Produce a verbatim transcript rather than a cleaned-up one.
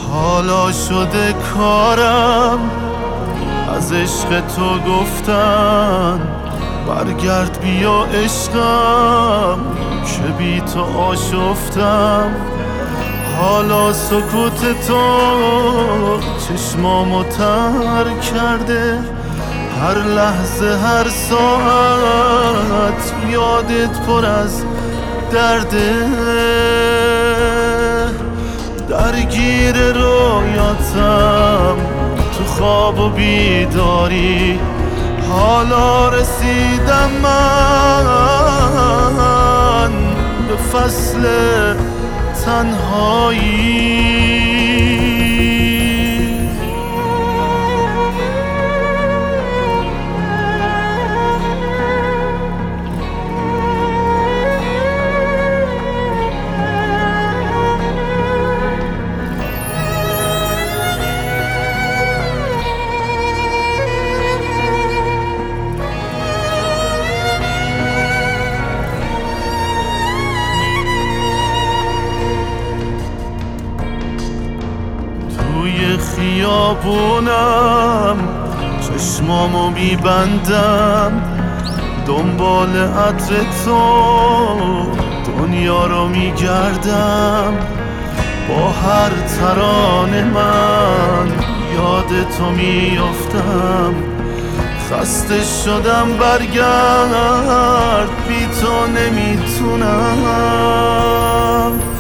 حالا شده کارم از عشق تو گفتن، برگرد بیا عشقم که بی تو آشفتم. حالا سکوت تو چشمامو تر کرده، هر لحظه هر ساعت یادت پر از درده. درگیر رویاتم تو خواب و بیداری، حالا رسیدم من به فصل تنهایی. توی خیابونم چشمامو میبندم، دنبال عطر تو دنیا رو میگردم. با هر ترانه من یاد تو میافتم، خسته شدم برگرد بی تو نمیتونم.